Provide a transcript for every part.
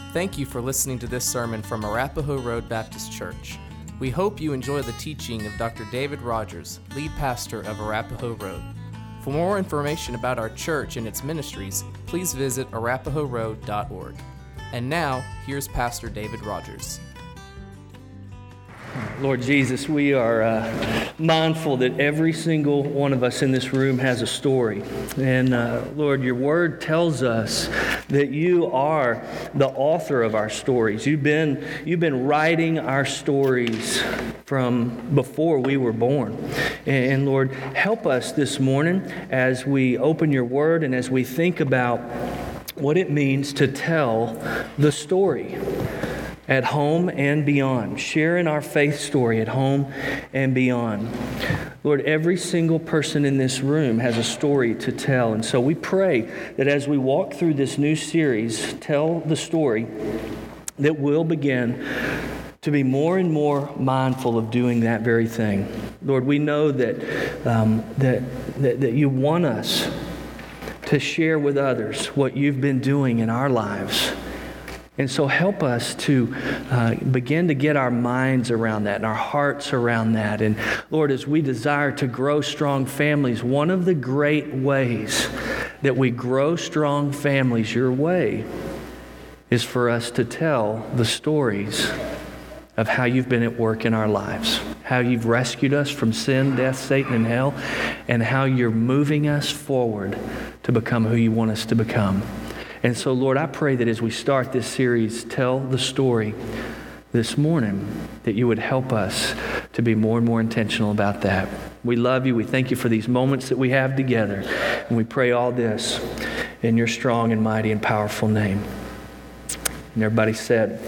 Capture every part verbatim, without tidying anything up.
Thank you for listening to this sermon from Arapahoe Road Baptist Church. We hope you enjoy the teaching of Doctor David Rogers, lead pastor of Arapahoe Road. For more information about our church and its ministries, please visit arapahoe road dot org. And now, here's Pastor David Rogers. Lord Jesus, we are uh, mindful that every single one of us in this room has a story. And uh, Lord, your word tells us that you are the author of our stories. You've been, you've been writing our stories from before we were born. And, and Lord, help us this morning as we open your word and as we think about what it means to tell the story at home and beyond, sharing our faith story at home and beyond. Lord, every single person in this room has a story to tell. And so we pray that as we walk through this new series, Tell the Story, that we'll begin to be more and more mindful of doing that very thing. Lord, we know that, um, that, that, that you want us to share with others what you've been doing in our lives. And so help us to uh, begin to get our minds around that and our hearts around that. And Lord, as we desire to grow strong families, one of the great ways that we grow strong families your way is for us to tell the stories of how you've been at work in our lives, how you've rescued us from sin, death, Satan, and hell, and how you're moving us forward to become who you want us to become. And so, Lord, I pray that as we start this series, Tell the Story, this morning, that you would help us to be more and more intentional about that. We love you. We thank you for these moments that we have together. And we pray all this in your strong and mighty and powerful name. And everybody said,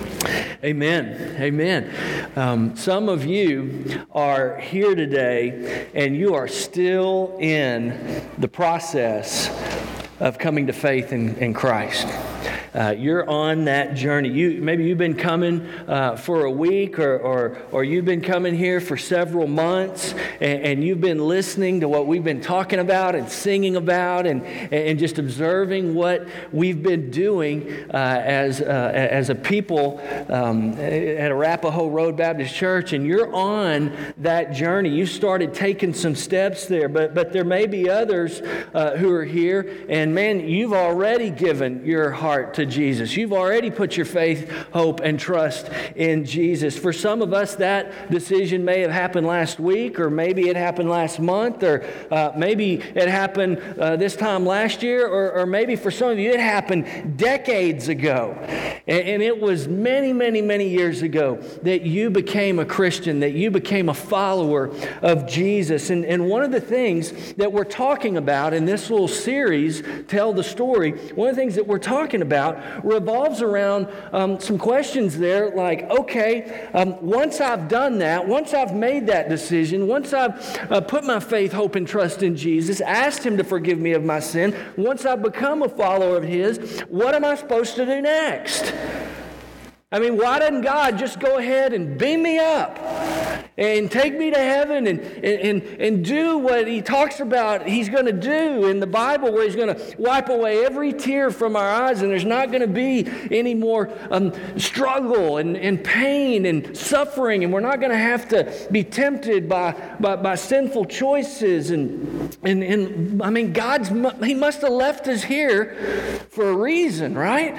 Amen. Amen. Um, some of you are here today and you are still in the process of coming to faith in, in Christ. Uh, you're on that journey. You maybe you've been coming uh, for a week, or, or or you've been coming here for several months, and, and you've been listening to what we've been talking about and singing about, and and just observing what we've been doing uh, as uh, as a people um, at Arapahoe Road Baptist Church. And you're on that journey. You started taking some steps there, but but there may be others uh, who are here, and man, you've already given your heart to Jesus. You've already put your faith, hope, and trust in Jesus. For some of us, that decision may have happened last week, or maybe it happened last month, or uh, maybe it happened uh, this time last year, or, or maybe for some of you it happened decades ago. And, and it was many, many, many years ago that you became a Christian, that you became a follower of Jesus. And, and one of the things that we're talking about in this little series, Tell the Story, one of the things that we're talking about revolves around um, some questions there like, okay, um, once I've done that, once I've made that decision, once I've uh, put my faith, hope, and trust in Jesus, asked Him to forgive me of my sin, once I've become a follower of His, what am I supposed to do next? I mean, why doesn't God just go ahead and beam me up and take me to heaven and, and, and do what He talks about He's going to do in the Bible, where He's going to wipe away every tear from our eyes, and there's not going to be any more um, struggle and, and pain and suffering, and we're not going to have to be tempted by, by, by sinful choices. And, and, and I mean, God's He must have left us here for a reason, right?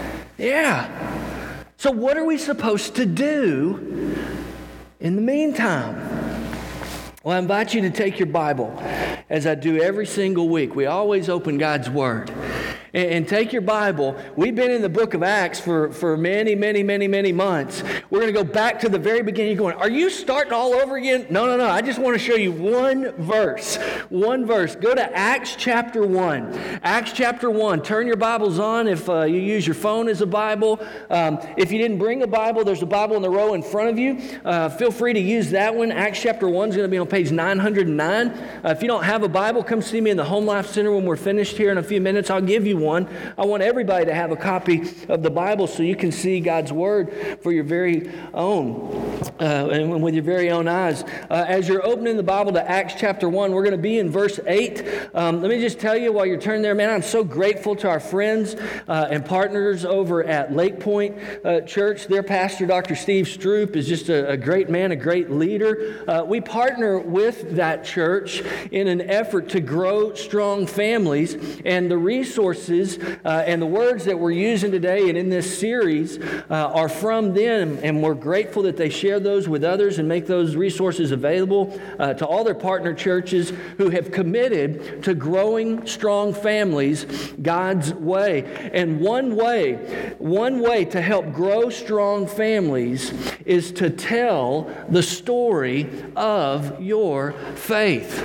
Yeah. So what are we supposed to do in the meantime? Well, I invite you to take your Bible, as I do every single week. We always open God's Word. And, and take your Bible. We've been in the book of Acts for, for many, many, many, many months. We're going to go back to the very beginning. You're going, are you starting all over again? No, no, no. I just want to show you one verse. One verse. Go to Acts chapter one. Acts chapter one. Turn your Bibles on if uh, you use your phone as a Bible. Um, if you didn't bring a Bible, there's a Bible in the row in front of you. Uh, feel free to use that one. Acts chapter one is going to be on page nine hundred nine. Uh, if you don't have a Bible, come see me in the Home Life Center when we're finished here in a few minutes. I'll give you one. I want everybody to have a copy of the Bible so you can see God's Word for your very own, uh, and with your very own eyes. Uh, as you're opening the Bible to Acts chapter one, we're going to be in verse eight. Um, let me just tell you while you're turning there, man, I'm so grateful to our friends uh, and partners over at Lake Point uh, Church. Their pastor, Doctor Steve Stroop, is just a, a great man, a great leader. Uh, we partner with that church in an effort to grow strong families, and the resources uh, and the words that we're using today and in this series uh, are from them, and we're grateful that they share those with others and make those resources available uh, to all their partner churches who have committed to growing strong families God's way. And one way, one way to help grow strong families is to tell the story of your faith.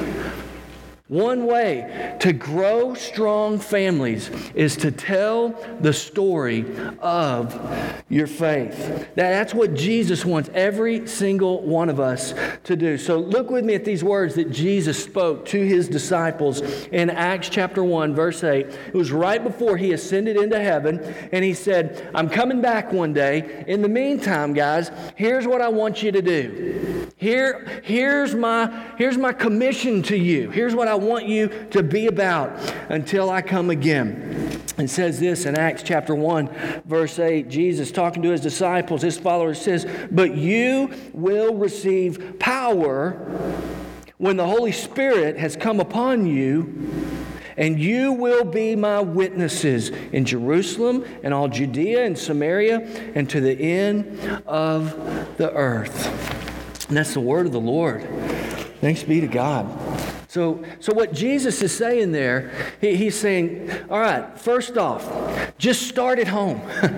One way to grow strong families is to tell the story of your faith. That, that's what Jesus wants every single one of us to do. So look with me at these words that Jesus spoke to his disciples in Acts chapter one, verse eight. It was right before he ascended into heaven, and he said, I'm coming back one day. In the meantime, guys, here's what I want you to do. Here, here's my, here's my commission to you. Here's what I want you to be about until I come again. It says this in Acts chapter one, verse eight. Jesus talking to his disciples, his followers, says, but you will receive power when the Holy Spirit has come upon you, and you will be my witnesses in Jerusalem and all Judea and Samaria and to the end of the earth. And that's the word of the Lord. Thanks be to God. So, so what Jesus is saying there, he, he's saying, all right, first off, just start at home.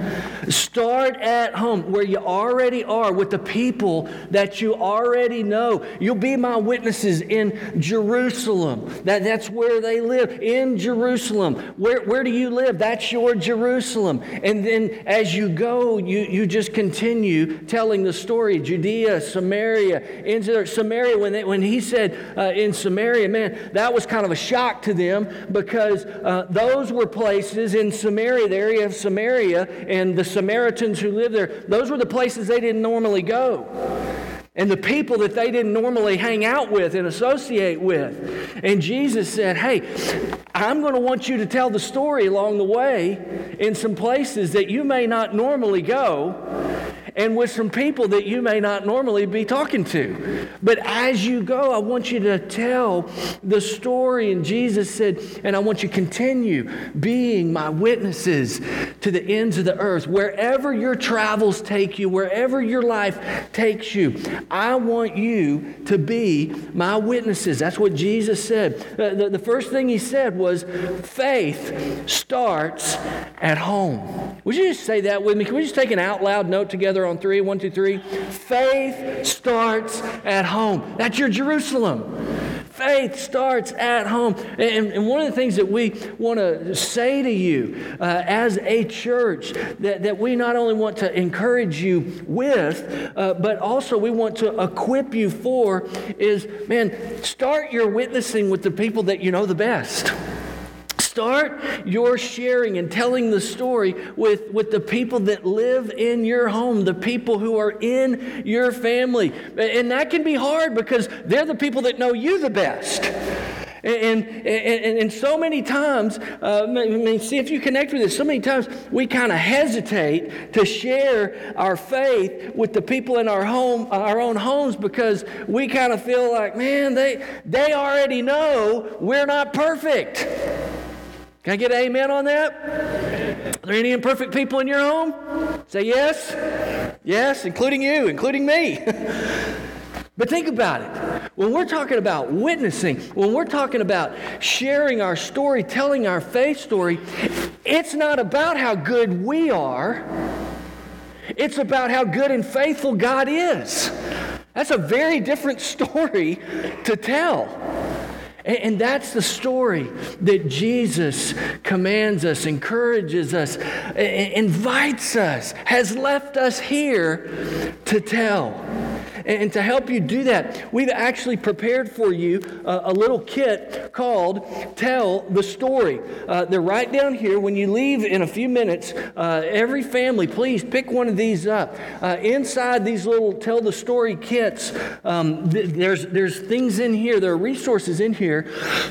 Start at home where you already are with the people that you already know. You'll be my witnesses in Jerusalem. That, that's where they live, in Jerusalem. Where, where do you live? That's your Jerusalem. And then as you go, you, you just continue telling the story. Judea, Samaria, into Samaria. When, they, when he said uh, in Samaria, man, that was kind of a shock to them because uh, those were places in Samaria, the area of Samaria, and the Samaritans who lived there, those were the places they didn't normally go. And the people that they didn't normally hang out with and associate with. And Jesus said, hey, I'm going to want you to tell the story along the way in some places that you may not normally go, and with some people that you may not normally be talking to. But as you go, I want you to tell the story. And Jesus said, and I want you to continue being my witnesses to the ends of the earth. Wherever your travels take you, wherever your life takes you, I want you to be my witnesses. That's what Jesus said. Uh, the, the first thing he said was, faith starts at home. Would you just say that with me? Can we just take an out loud note together on three? One, two, three. Faith starts at home. That's your Jerusalem. Faith starts at home. And, and one of the things that we want to say to you uh, as a church that, that we not only want to encourage you with, uh, but also we want to equip you for is, man, start your witnessing with the people that you know the best. Start your sharing and telling the story with, with the people that live in your home, the people who are in your family. And that can be hard because they're the people that know you the best. And, and, and, and so many times, uh, I mean, see if you connect with this, so many times we kind of hesitate to share our faith with the people in our home, our own homes, because we kind of feel like, man, they, they already know we're not perfect. Can I get an amen on that? Are there any imperfect people in your home? Say yes. Yes, including you, including me. But think about it. When we're talking about witnessing, when we're talking about sharing our story, telling our faith story, it's not about how good we are. It's about how good and faithful God is. That's a very different story to tell. And that's the story that Jesus commands us, encourages us, invites us, has left us here to tell. And, and to help you do that, we've actually prepared for you a, a little kit called Tell the Story. Uh, they're right down here. When you leave in a few minutes, uh, every family, please pick one of these up. Uh, inside these little Tell the Story kits, um, th- there's, there's things in here, there are resources in here,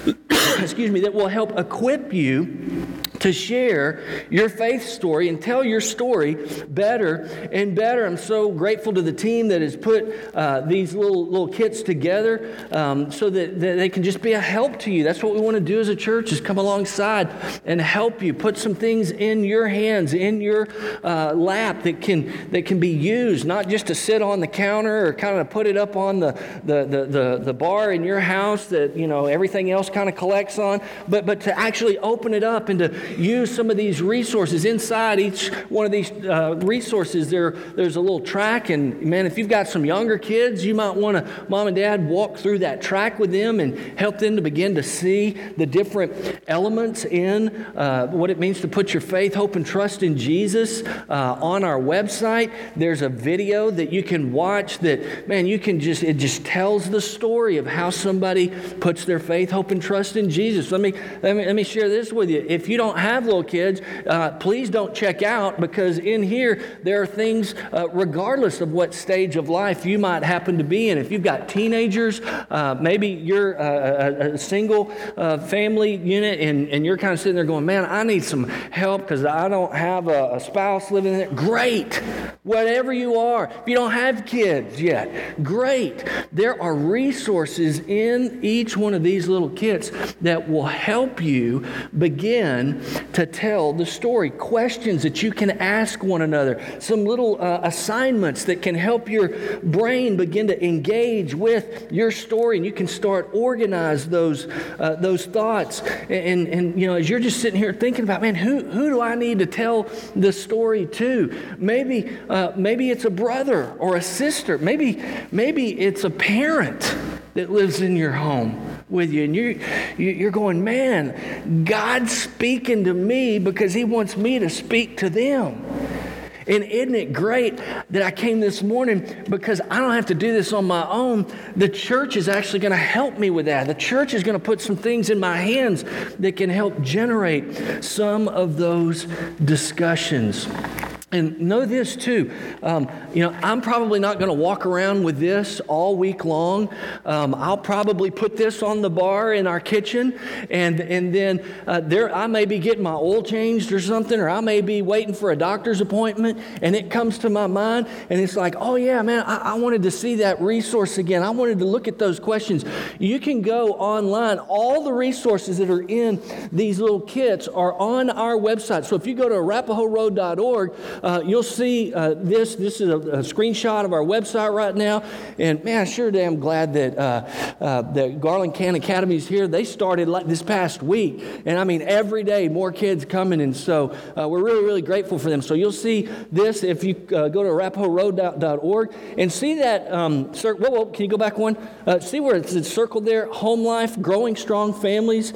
excuse me, that will help equip you to share your faith story and tell your story better and better. I'm so grateful to the team that has put uh, these little little kits together um, so that, that they can just be a help to you. That's what we want to do as a church, is come alongside and help you. Put some things in your hands, in your uh, lap that can that can be used, not just to sit on the counter or kind of put it up on the the the, the, the bar in your house that, you know, everything else kind of collects on, but but to actually open it up and to use some of these resources. Inside each one of these uh, resources, there there's a little track, and man, if you've got some younger kids, you might want to, mom and dad, walk through that track with them and help them to begin to see the different elements in uh, what it means to put your faith, hope, and trust in Jesus. Uh, on our website, there's a video that you can watch that, man, you can just, it just tells the story of how somebody puts their faith, hope, and trust in Jesus. Let me, let me, let me share this with you. If you don't have little kids, uh, please don't check out, because in here there are things uh, regardless of what stage of life you might happen to be in. If you've got teenagers, uh, maybe you're a, a, a single uh, family unit and, and you're kind of sitting there going, man, I need some help because I don't have a, a spouse living there. Great. Whatever you are. If you don't have kids yet, great. There are resources in each one of these little kits that will help you begin to tell the story. Questions that you can ask one another. Some little uh, assignments that can help your brain begin to engage with your story, and you can start organize those uh, those thoughts. And, and and you know, as you're just sitting here thinking about, man, who who do I need to tell the story to? Maybe uh, maybe it's a brother or a sister. Maybe maybe it's a parent that lives in your home with you, and you you're going, man, God's speaking to me because He wants me to speak to them. And isn't it great that I came this morning because I don't have to do this on my own? The church is actually going to help me with that. The church is going to put some things in my hands that can help generate some of those discussions. And know this too, um, you know, I'm probably not going to walk around with this all week long. Um, I'll probably put this on the bar in our kitchen, and and then uh, there I may be getting my oil changed or something, or I may be waiting for a doctor's appointment, and it comes to my mind, and it's like, oh yeah, man, I, I wanted to see that resource again. I wanted to look at those questions. You can go online. All the resources that are in these little kits are on our website. So if you go to arapahoe road dot org, Uh, you'll see uh, this. This is a, a screenshot of our website right now. And man, I'm sure damn glad that uh, uh, that Garland Can Academy is here. They started like this past week. And I mean, every day more kids coming. And so uh, we're really, really grateful for them. So you'll see this if you uh, go to arapahoe road dot org and see that. Um, cir- whoa, whoa, can you go back one? Uh, see where it's, it's circled there? Home Life, Growing Strong Families.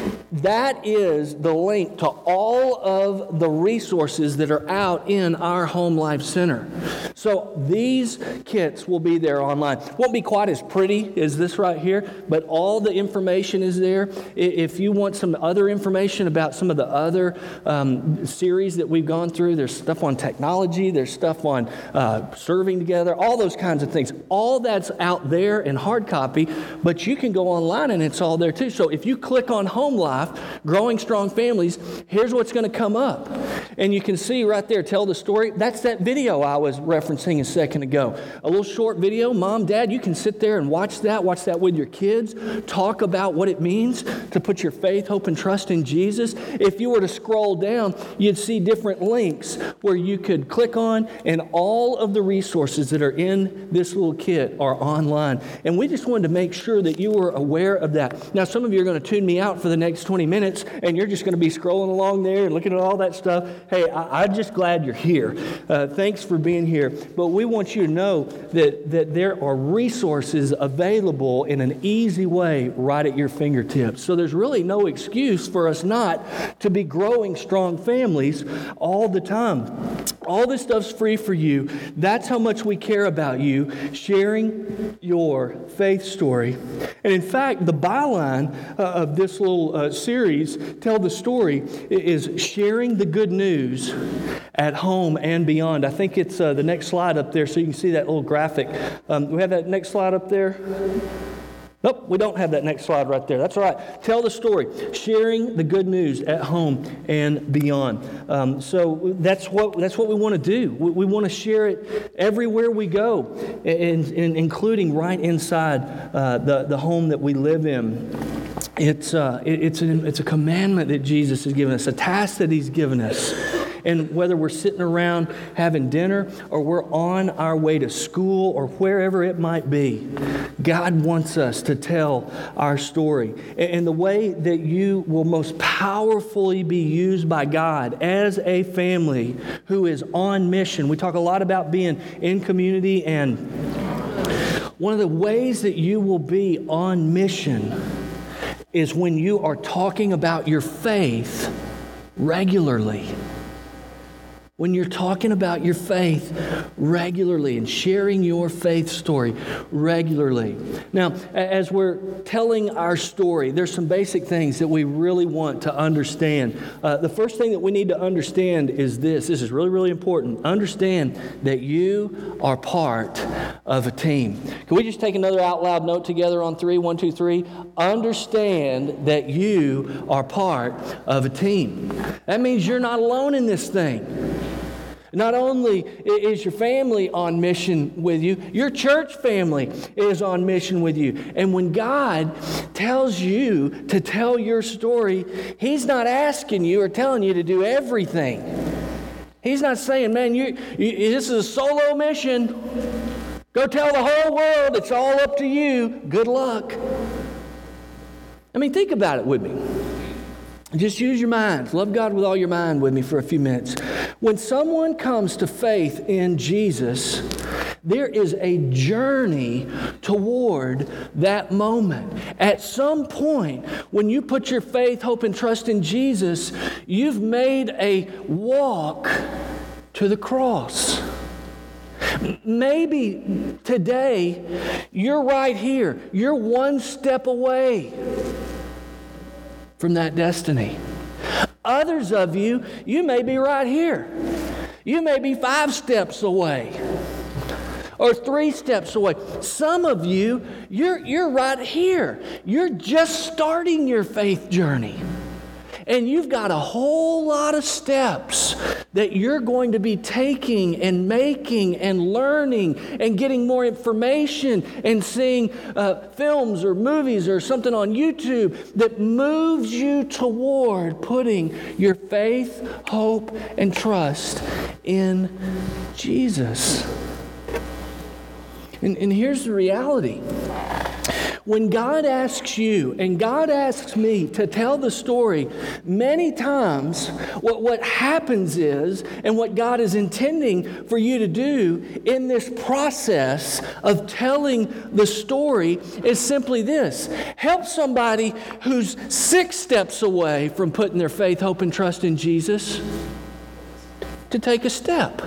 That is the link to all of the resources that are out in our Home Life Center. So these kits will be there online. Won't be quite as pretty as this right here, but all the information is there. If you want some other information about some of the other um, series that we've gone through, there's stuff on technology, there's stuff on uh, serving together, all those kinds of things. All that's out there in hard copy, but you can go online and it's all there too. So if you click on Home Life, Growing Strong Families, here's what's going to come up. And you can see right there, Tell the Story. That's that video I was referencing a second ago. A little short video. Mom, Dad, you can sit there and watch that. Watch that with your kids. Talk about what it means to put your faith, hope, and trust in Jesus. If you were to scroll down, you'd see different links where you could click on, and all of the resources that are in this little kit are online. And we just wanted to make sure that you were aware of that. Now, some of you are going to tune me out for the next twenty minutes, and you're just going to be scrolling along there and looking at all that stuff. Hey, I, I'm just glad you're here. Uh, thanks for being here. but we want you to know that, that there are resources available in an easy way right at your fingertips. So there's really no excuse for us not to be growing strong families all the time. All this stuff's free for you. That's how much we care about you, sharing your faith story. And in fact, the byline uh, of this little uh, series, Tell the Story, is sharing the good news at home and beyond. I think it's uh, the next slide up there so you can see that little graphic. Um, do we have that next slide up there? Nope, we don't have that next slide right there. That's all right. Tell the story. Sharing the good news at home and beyond. Um, so that's what that's what we want to do. We, we want to share it everywhere we go, and, and including right inside uh, the, the home that we live in. It's, uh, it, it's, a, it's a commandment that Jesus has given us, a task that He's given us. And whether we're sitting around having dinner or we're on our way to school or wherever it might be, God wants us to tell our story. And the way that you will most powerfully be used by God as a family who is on mission. We talk a lot about being in community, and one of the ways that you will be on mission is when you are talking about your faith regularly. When you're talking about your faith regularly and sharing your faith story regularly. Now, as we're telling our story, there's some basic things that we really want to understand. Uh, the first thing that we need to understand is this. This is really, really important. Understand that you are part of a team. Can we just take another out loud note together on three? One, two, three. Understand that you are part of a team. That means you're not alone in this thing. Not only is your family on mission with you, your church family is on mission with you. And when God tells you to tell your story, He's not asking you or telling you to do everything. He's not saying, man, you, you this is a solo mission. Go tell the whole world. It's all up to you. Good luck. I mean, think about it with me. Just use your minds. Love God with all your mind with me for a few minutes. When someone comes to faith in Jesus, there is a journey toward that moment. At some point, when you put your faith, hope, and trust in Jesus, you've made a walk to the cross. Maybe today, you're right here. You're one step away from that destiny. Others of you, you may be right here. You may be five steps away or three steps away. Some of you, you're, you're right here. You're just starting your faith journey. And you've got a whole lot of steps that you're going to be taking and making and learning and getting more information and seeing uh, films or movies or something on YouTube that moves you toward putting your faith, hope, and trust in Jesus. And, and here's the reality. When God asks you and God asks me to tell the story, many times what, what happens is, and what God is intending for you to do in this process of telling the story is simply this. Help somebody who's six steps away from putting their faith, hope, and trust in Jesus to take a step.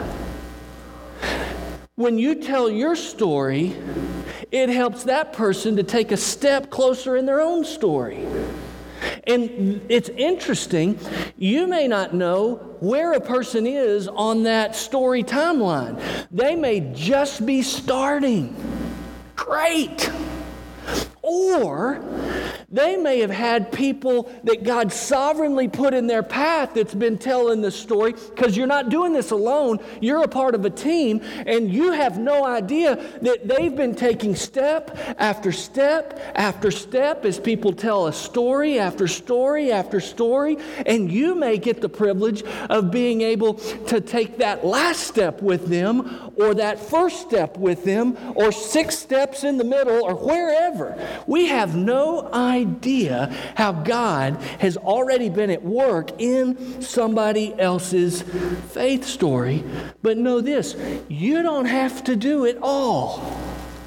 When you tell your story, it helps that person to take a step closer in their own story. And it's interesting, you may not know where a person is on that story timeline. They may just be starting. Great. Or they may have had people that God sovereignly put in their path that's been telling the story, because you're not doing this alone. You're a part of a team, and you have no idea that they've been taking step after step after step as people tell a story after story after story, and you may get the privilege of being able to take that last step with them, or that first step with them, or six steps in the middle, or wherever. We have no idea idea how God has already been at work in somebody else's faith story. But know this, you don't have to do it all.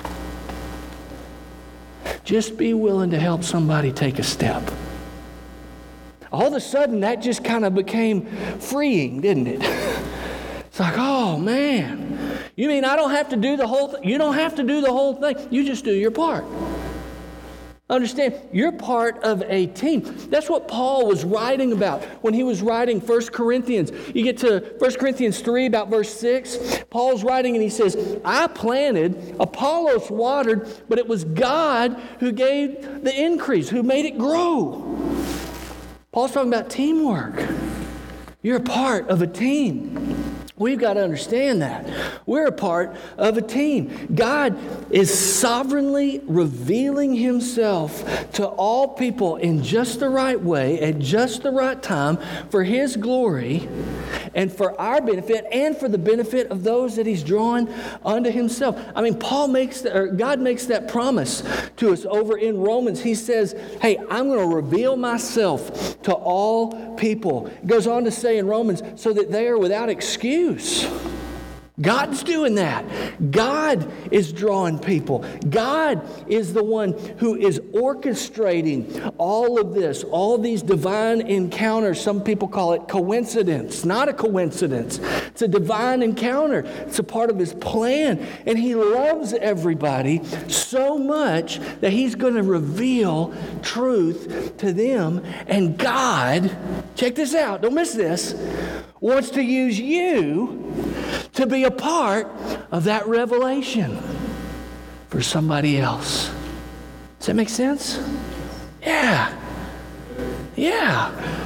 Just be willing to help somebody take a step. All of a sudden, that just kind of became freeing, didn't it? It's like, oh man, you mean I don't have to do the whole thing? You don't have to do the whole thing. You just do your part. Understand, you're part of a team. That's what Paul was writing about when he was writing First Corinthians. You get to First Corinthians three, about verse six. Paul's writing and he says, I planted, Apollos watered, but it was God who gave the increase, who made it grow. Paul's talking about teamwork. You're a part of a team. We've got to understand that. We're a part of a team. God is sovereignly revealing Himself to all people in just the right way, at just the right time, for His glory and for our benefit and for the benefit of those that He's drawn unto Himself. I mean, Paul makes, the, or God makes that promise to us over in Romans. He says, hey, I'm going to reveal myself to all people. It goes on to say in Romans, so that they are without excuse. God's doing that. God is drawing people. God is the one who is orchestrating all of this, all these divine encounters. Some people call it coincidence. Not a coincidence. It's a divine encounter. It's a part of His plan. And He loves everybody so much that He's going to reveal truth to them. And God, check this out, don't miss this, wants to use you to be a part of that revelation for somebody else. Does that make sense? Yeah. Yeah.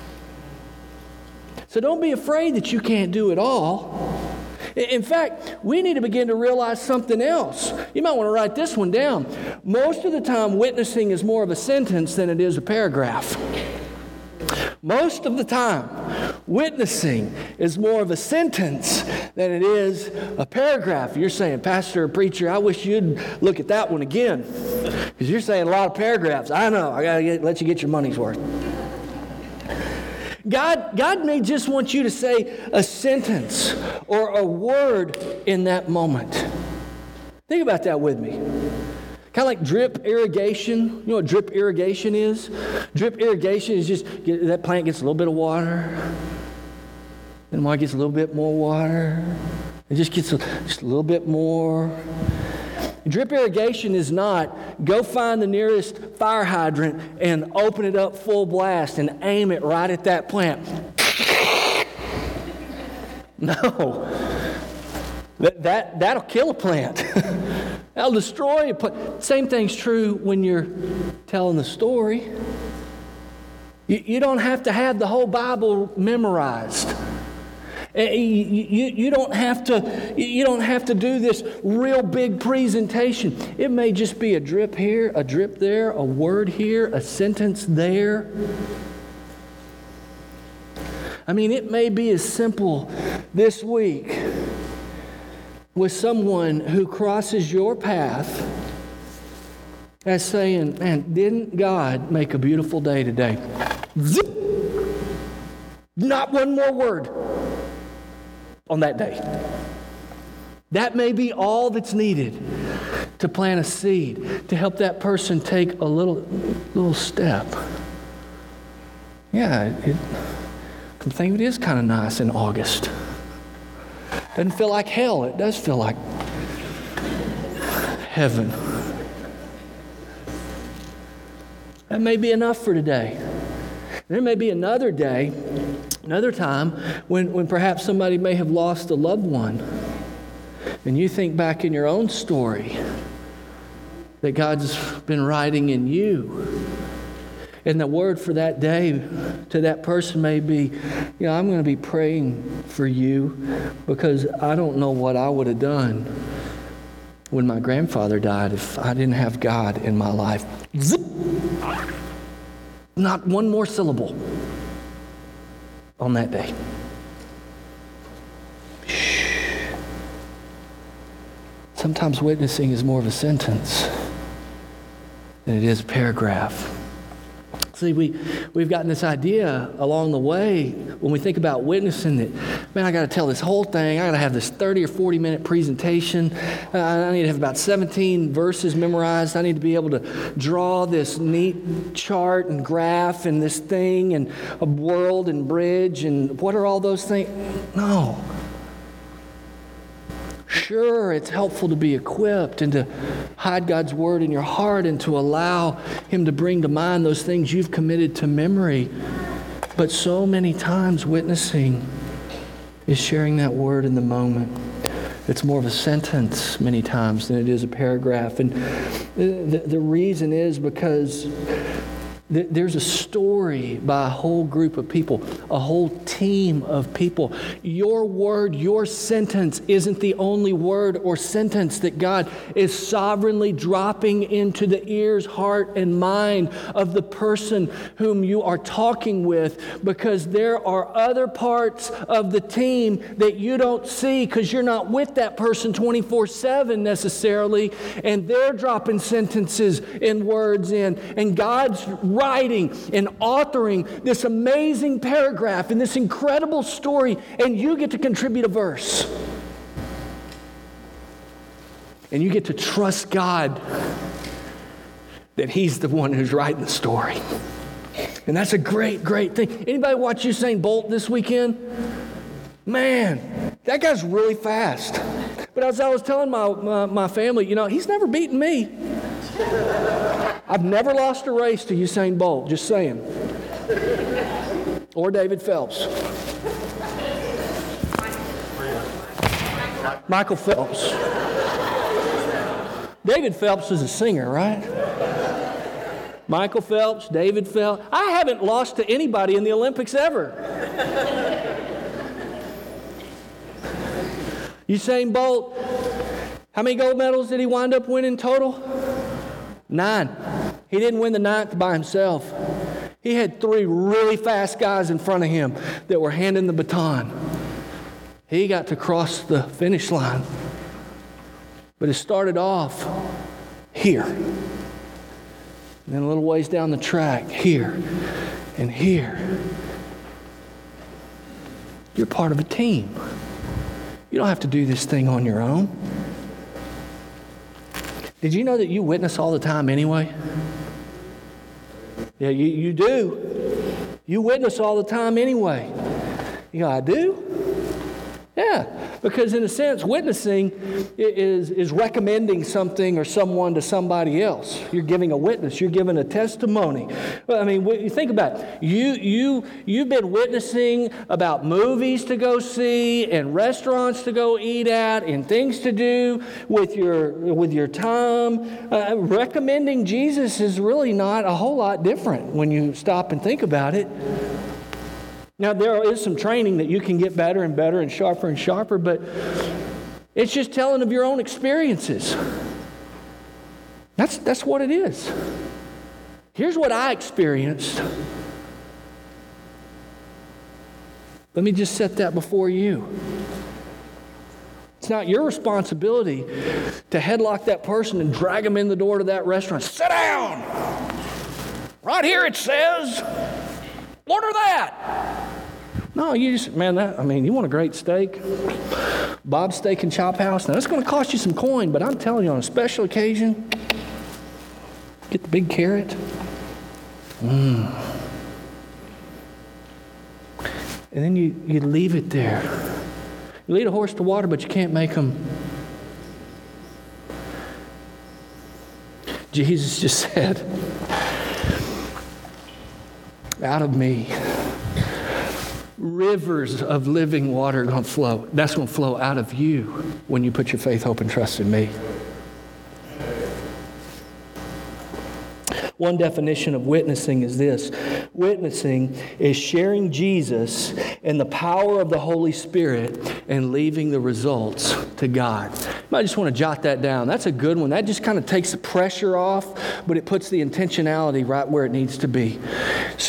So don't be afraid that you can't do it all. In fact, we need to begin to realize something else. You might want to write this one down. Most of the time, witnessing is more of a sentence than it is a paragraph. Most of the time, witnessing is more of a sentence than it is a paragraph. You're saying, Pastor or preacher, I wish you'd look at that one again. Because you're saying a lot of paragraphs. I know, I got to let you get your money's worth. God, God may just want you to say a sentence or a word in that moment. Think about that with me. Kind of like drip irrigation. You know what drip irrigation is? Drip irrigation is just, get, that plant gets a little bit of water. Then one gets a little bit more water. It just gets a, just a little bit more. Drip irrigation is not go find the nearest fire hydrant and open it up full blast and aim it right at that plant. No. That, that, that'll kill a plant. That'll destroy a plant. Same thing's true when you're telling the story. You, you don't have to have the whole Bible memorized. You, you, you don't have to you don't have to do this real big presentation. It may just be a drip here, a drip there, a word here, a sentence there. I mean, it may be as simple this week with someone who crosses your path as saying, man, didn't God make a beautiful day today? Zip! Not one more word on that day. That may be all that's needed to plant a seed, to help that person take a little little step. Yeah, it, I think it is kind of nice in August. Doesn't feel like hell. It does feel like heaven. That may be enough for today. There may be another day, another time, when, when perhaps somebody may have lost a loved one. And you think back in your own story that God's been writing in you. And the word for that day to that person may be, you know, I'm going to be praying for you because I don't know what I would have done when my grandfather died if I didn't have God in my life. Zip! Not one more syllable on that day. Sometimes witnessing is more of a sentence than it is a paragraph. See, we, we've gotten this idea along the way when we think about witnessing that, man, I got to tell this whole thing. I got to have this thirty or forty minute presentation. Uh, I need to have about seventeen verses memorized. I need to be able to draw this neat chart and graph and this thing and a world and bridge and what are all those things? No. Sure, it's helpful to be equipped and to hide God's word in your heart and to allow Him to bring to mind those things you've committed to memory. But so many times witnessing is sharing that word in the moment. It's more of a sentence many times than it is a paragraph. And the, the reason is because there's a story by a whole group of people, a whole team of people. Your word, your sentence isn't the only word or sentence that God is sovereignly dropping into the ears, heart, and mind of the person whom you are talking with, because there are other parts of the team that you don't see because you're not with that person twenty-four seven necessarily, and they're dropping sentences and words in, and God's writing and authoring this amazing paragraph and this incredible story, and you get to contribute a verse. And you get to trust God that He's the one who's writing the story. And that's a great, great thing. Anybody watch Usain Bolt this weekend? Man, that guy's really fast. But as I was telling my, my, my family, you know, he's never beaten me. I've never lost a race to Usain Bolt, just saying. Or David Phelps. Michael Phelps. David Phelps is a singer, right? Michael Phelps, David Phelps. I haven't lost to anybody in the Olympics ever. Usain Bolt, how many gold medals did he wind up winning total? Nine. He didn't win the ninth by himself. He had three really fast guys in front of him that were handing the baton. He got to cross the finish line. But it started off here. And then a little ways down the track, here and here. You're part of a team. You don't have to do this thing on your own. Did you know that you witness all the time anyway? Yeah, you, you do. You witness all the time anyway. You go, I do? Yeah, because in a sense, witnessing is, is recommending something or someone to somebody else. You're giving a witness. You're giving a testimony. Well, I mean, you think about it. You, you, you've been witnessing about movies to go see and restaurants to go eat at and things to do with your, with your time. Uh, recommending Jesus is really not a whole lot different when you stop and think about it. Now, there is some training that you can get better and better and sharper and sharper, but it's just telling of your own experiences. That's, that's what it is. Here's what I experienced. Let me just set that before you. It's not your responsibility to headlock that person and drag them in the door to that restaurant. Sit down! Right here it says, order that! No, you just, man, that, I mean, you want a great steak? Bob's Steak and Chop House. Now, it's going to cost you some coin, but I'm telling you, on a special occasion, get the big carrot. Mmm. And then you, you leave it there. You lead a horse to water, but you can't make him. Jesus just said, out of me, rivers of living water are going to flow. That's going to flow out of you when you put your faith, hope, and trust in me. One definition of witnessing is this. Witnessing is sharing Jesus and the power of the Holy Spirit and leaving the results to God. I just want to jot that down. That's a good one. That just kind of takes the pressure off, but it puts the intentionality right where it needs to be.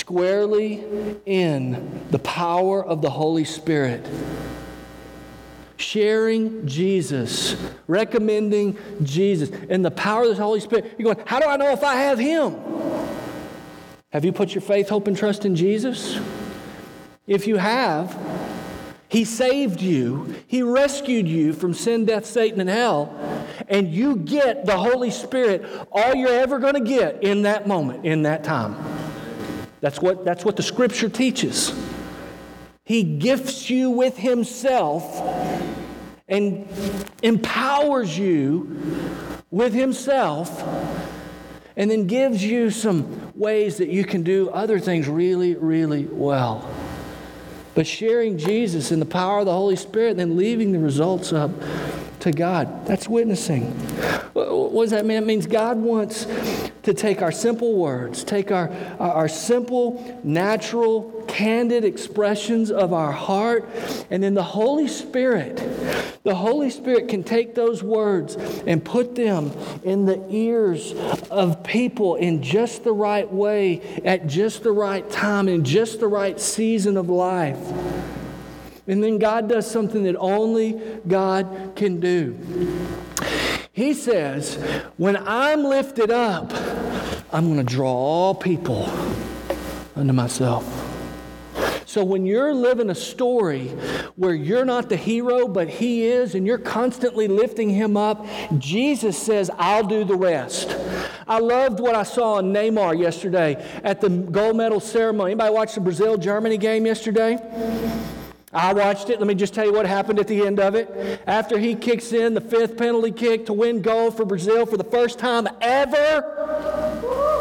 Squarely in the power of the Holy Spirit. Sharing Jesus, recommending Jesus, and the power of the Holy Spirit. You're going, how do I know if I have Him? Have you put your faith, hope, and trust in Jesus? If you have, He saved you. He rescued you from sin, death, Satan, and hell. And you get the Holy Spirit, all you're ever going to get in that moment, in that time. That's what, that's what the Scripture teaches. He gifts you with Himself and empowers you with Himself, and then gives you some ways that you can do other things really, really well. But sharing Jesus in the power of the Holy Spirit and then leaving the results up to God, that's witnessing. What does that mean? It means God wants to take our simple words, take our, our simple, natural, candid expressions of our heart, and then the Holy Spirit, the Holy Spirit can take those words and put them in the ears of people in just the right way, at just the right time, in just the right season of life. And then God does something that only God can do. He says, when I'm lifted up, I'm going to draw all people unto myself. So when you're living a story where you're not the hero, but He is, and you're constantly lifting Him up, Jesus says, I'll do the rest. I loved what I saw on Neymar yesterday at the gold medal ceremony. Anybody watch the Brazil-Germany game yesterday? I watched it. Let me just tell you what happened at the end of it. After he kicks in the fifth penalty kick to win gold for Brazil for the first time ever.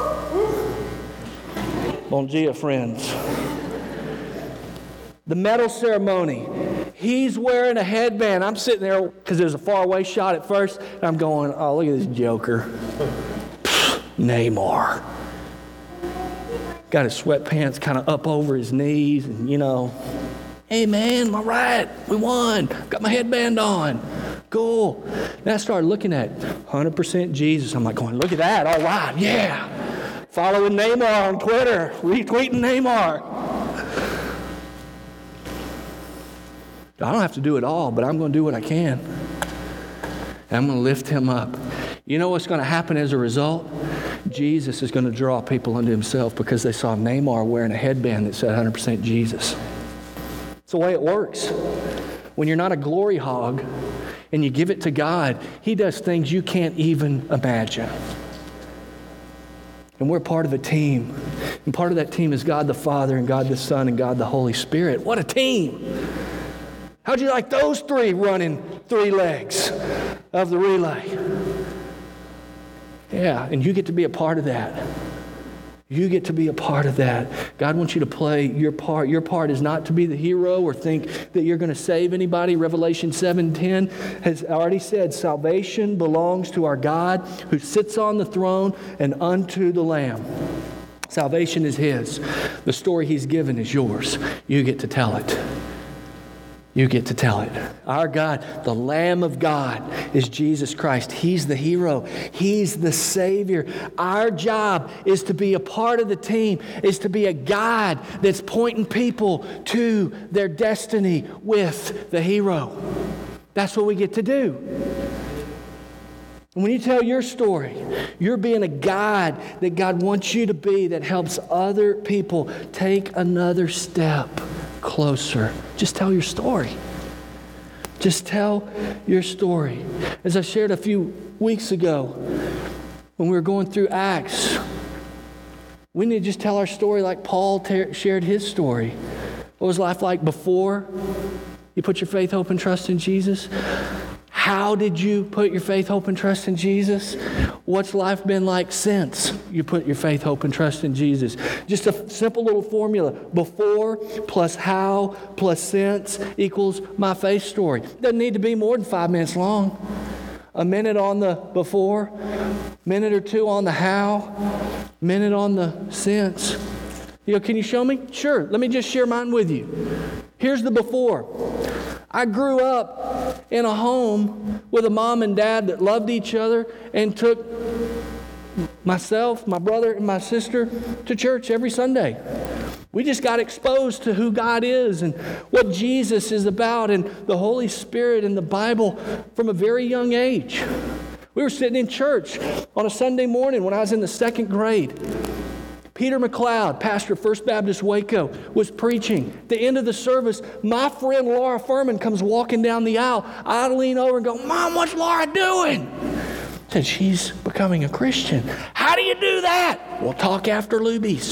Bom dia, friends. The medal ceremony. He's wearing a headband. I'm sitting there because it was a faraway shot at first. And I'm going, oh, look at this joker. Neymar. Got his sweatpants kind of up over his knees and, you know, hey man, all right, we won. Got my headband on. Cool. Then I started looking at one hundred percent Jesus. I'm like going, look at that. All right, yeah. Following Neymar on Twitter. Retweeting Neymar. I don't have to do it all, but I'm going to do what I can. And I'm going to lift him up. You know what's going to happen as a result? Jesus is going to draw people unto Himself because they saw Neymar wearing a headband that said one hundred percent Jesus. It's the way it works. When you're not a glory hog and you give it to God, He does things you can't even imagine. And we're part of a team. And part of that team is God the Father and God the Son and God the Holy Spirit. What a team! How'd you like those three running three legs of the relay? Yeah, and you get to be a part of that. You get to be a part of that. God wants you to play your part. Your part is not to be the hero or think that you're going to save anybody. Revelation seven ten has already said, salvation belongs to our God who sits on the throne and unto the Lamb. Salvation is His. The story He's given is yours. You get to tell it. You get to tell it. Our God, the Lamb of God, is Jesus Christ. He's the hero. He's the Savior. Our job is to be a part of the team, is to be a guide that's pointing people to their destiny with the hero. That's what we get to do. And when you tell your story, you're being a guide that God wants you to be that helps other people take another step closer. Just tell your story. Just tell your story. As I shared a few weeks ago, when we were going through Acts, we need to just tell our story like Paul ter- shared his story. What was life like before you put your faith, hope, and trust in Jesus? How did you put your faith, hope, and trust in Jesus? What's life been like since you put your faith, hope, and trust in Jesus? Just a simple little formula. Before plus how plus since equals my faith story. Doesn't need to be more than five minutes long. A minute on the before, minute or two on the how, minute on the since. You know, can you show me? Sure. Let me just share mine with you. Here's the before. I grew up in a home with a mom and dad that loved each other and took myself, my brother, and my sister to church every Sunday. We We just got exposed to who God is and what Jesus is about and the Holy Spirit and the Bible from a very young age. We were sitting in church on a Sunday morning when I was in the second grade. Peter McLeod, pastor of First Baptist Waco, was preaching. At the end of the service, my friend Laura Furman comes walking down the aisle. I lean over and go, Mom, what's Laura doing? I said, she's becoming a Christian. How do you do that? We'll talk after Luby's.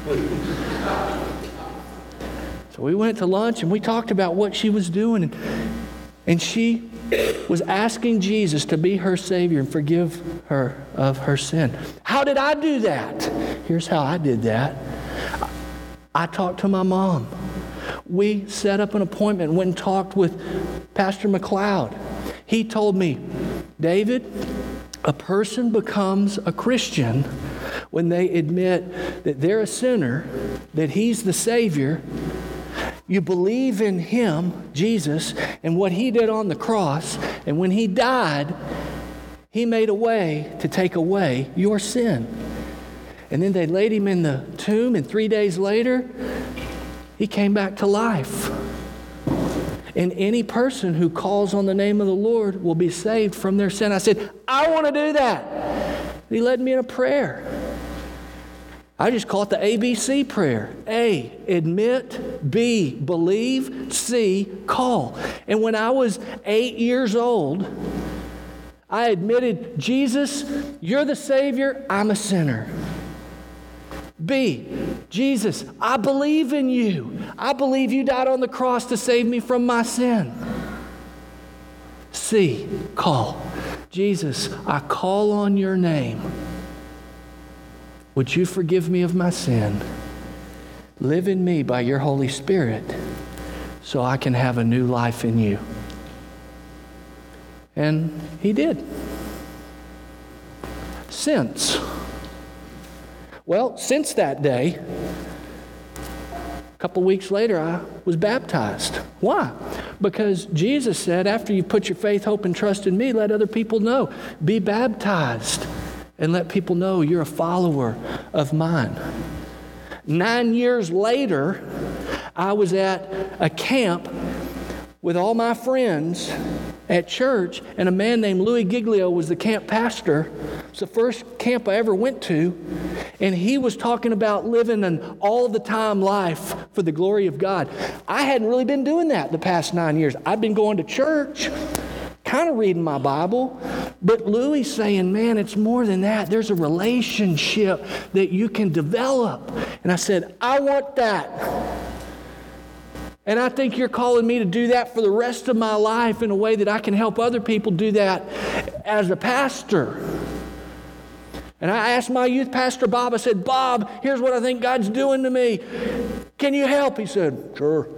So we went to lunch and we talked about what she was doing. And, and she was asking Jesus to be her Savior and forgive her of her sin. How did I do that? Here's how I did that. I talked to my mom. We set up an appointment and went and talked with Pastor McLeod. He told me, David, a person becomes a Christian when they admit that they're a sinner, that He's the Savior. You believe in Him, Jesus, and what He did on the cross. And when He died, He made a way to take away your sin. And then they laid Him in the tomb, and three days later, He came back to life. And any person who calls on the name of the Lord will be saved from their sin. I said, I want to do that. He led me in a prayer. I just call it the A B C prayer. A, admit. B, believe. C, call. And when I was eight years old, I admitted, Jesus, you're the Savior, I'm a sinner. B, Jesus, I believe in you. I believe you died on the cross to save me from my sin. C, call. Jesus, I call on your name. Would you forgive me of my sin? Live in me by your Holy Spirit so I can have a new life in you. And he did. Since. Well, since that day, a couple weeks later, I was baptized. Why? Because Jesus said, after you put your faith, hope, and trust in me, let other people know. Be baptized and let people know you're a follower of mine. Nine years later, I was at a camp with all my friends at church, and a man named Louis Giglio was the camp pastor. It's the first camp I ever went to, and he was talking about living an all-the-time life for the glory of God. I hadn't really been doing that the past nine years. I'd been going to church, kind of reading my Bible, but Louis saying, man, it's more than that. There's a relationship that you can develop. And I said, I want that. And I think you're calling me to do that for the rest of my life in a way that I can help other people do that as a pastor. And I asked my youth pastor, Bob, I said, Bob, here's what I think God's doing to me. Can you help? He said, sure.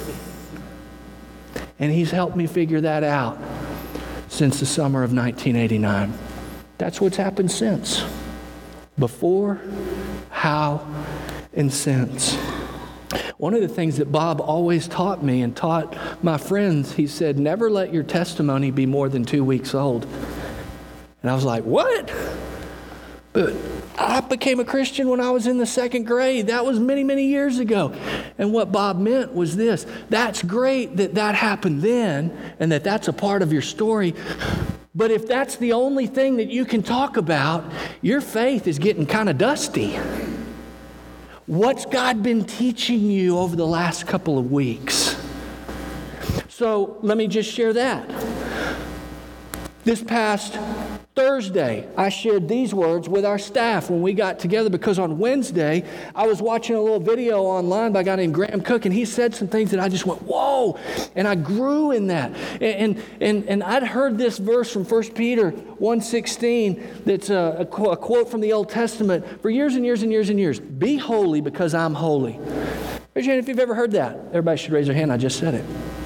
And he's helped me figure that out since the summer of nineteen eighty-nine. That's what's happened since. Before, how, and since. One of the things that Bob always taught me and taught my friends, he said, never let your testimony be more than two weeks old. And I was like, what? But I became a Christian when I was in the second grade. That was many, many years ago. And what Bob meant was this. That's great that that happened then and that that's a part of your story. But if that's the only thing that you can talk about, your faith is getting kind of dusty. What's God been teaching you over the last couple of weeks? So let me just share that. This past Thursday, I shared these words with our staff when we got together, because on Wednesday, I was watching a little video online by a guy named Graham Cook, and he said some things that I just went, whoa, and I grew in that. And and and I'd heard this verse from First Peter one sixteen that's a, a, qu- a quote from the Old Testament for years and years and years and years. Be holy because I'm holy. Raise your hand if you've ever heard that. Everybody should raise their hand. I just said it.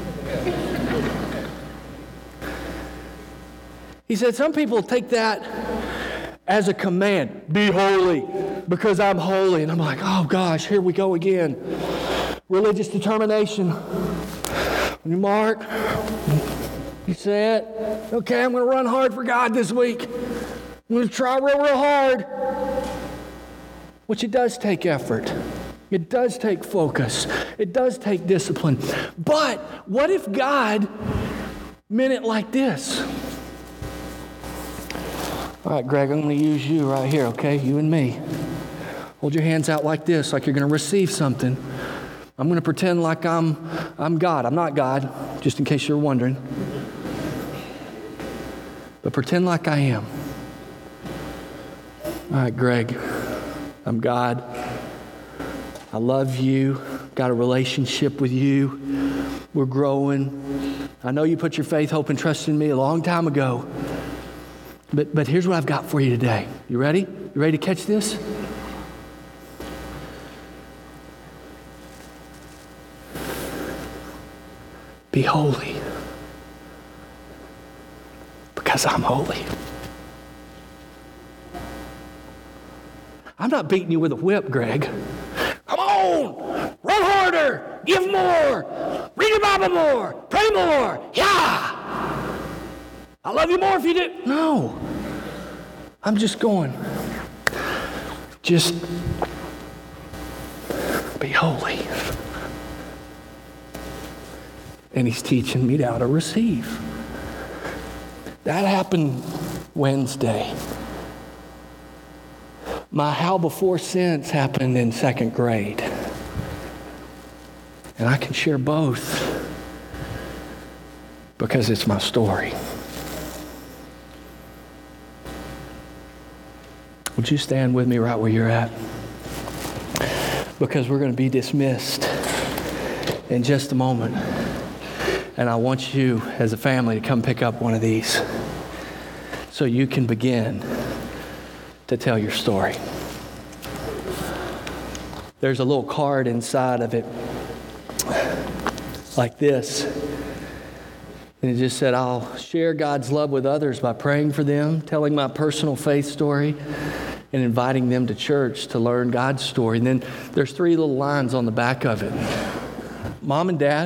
He said, some people take that as a command. Be holy because I'm holy. And I'm like, oh gosh, here we go again. Religious determination. When you mark, you say it. Okay, I'm going to run hard for God this week. I'm going to try real, real hard. Which it does take effort. It does take focus. It does take discipline. But what if God meant it like this? All right, Greg, I'm going to use you right here, okay? You and me. Hold your hands out like this, like you're going to receive something. I'm going to pretend like I'm I'm God. I'm not God, just in case you're wondering. But pretend like I am. All right, Greg, I'm God. I love you. Got a relationship with you. We're growing. I know you put your faith, hope, and trust in me a long time ago. But but here's what I've got for you today. You ready? You ready to catch this? Be holy, because I'm holy. I'm not beating you with a whip, Greg. Come on, run harder, give more, read your Bible more, pray more. Yeah, I love you more if you do. No, I'm just going. Just be holy. And he's teaching me how to receive. That happened Wednesday. My how before since happened in second grade. And I can share both because it's my story. Would you stand with me right where you're at? Because we're going to be dismissed in just a moment. And I want you as a family to come pick up one of these so you can begin to tell your story. There's a little card inside of it like this. And it just said, I'll share God's love with others by praying for them, telling my personal faith story, and inviting them to church to learn God's story. And then there's three little lines on the back of it. Mom and Dad,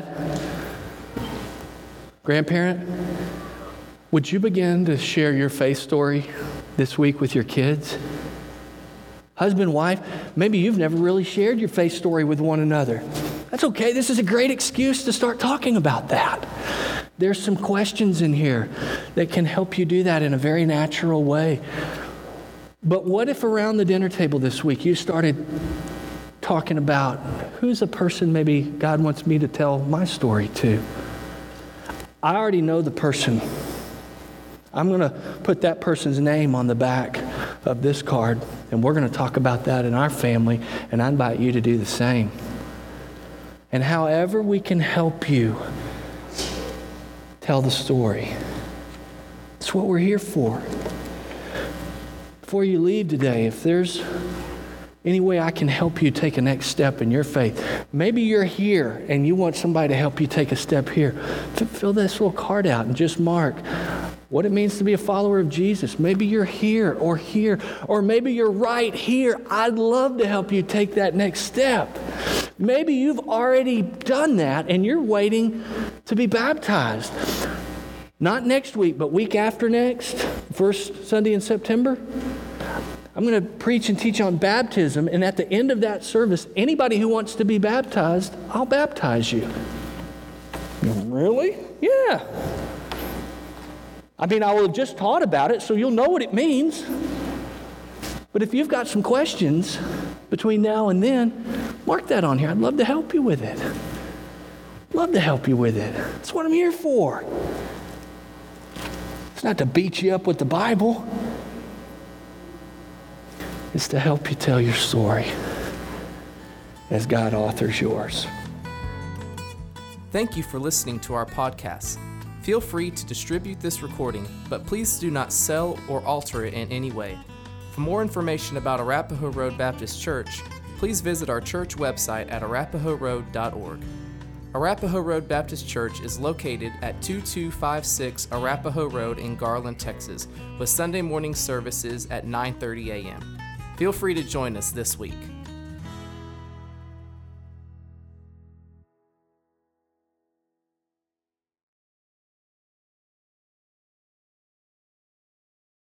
grandparent, would you begin to share your faith story this week with your kids? Husband, wife, maybe you've never really shared your faith story with one another. That's okay. This is a great excuse to start talking about that. There's some questions in here that can help you do that in a very natural way. But what if around the dinner table this week you started talking about who's a person maybe God wants me to tell my story to? I already know the person. I'm going to put that person's name on the back of this card, and we're going to talk about that in our family, and I invite you to do the same. And however we can help you tell the story, that's what we're here for. Before you leave today, if there's any way I can help you take a next step in your faith. Maybe you're here and you want somebody to help you take a step here. F- fill this little card out and just mark what it means to be a follower of Jesus. Maybe you're here or here, or maybe you're right here. I'd love to help you take that next step. Maybe you've already done that and you're waiting to be baptized. Not next week, but week after next, first Sunday in September. I'm going to preach and teach on baptism, and at the end of that service, anybody who wants to be baptized, I'll baptize you. Really? Yeah. I mean, I will have just taught about it, so you'll know what it means. But if you've got some questions between now and then, mark that on here. I'd love to help you with it. Love to help you with it. That's what I'm here for. It's not to beat you up with the Bible. It's to help you tell your story as God authors yours. Thank you for listening to our podcast. Feel free to distribute this recording, but please do not sell or alter it in any way. For more information about Arapahoe Road Baptist Church, please visit our church website at arapahoe road dot org. Arapahoe Road Baptist Church is located at two two five six Arapahoe Road in Garland, Texas, with Sunday morning services at nine thirty a.m. Feel free to join us this week.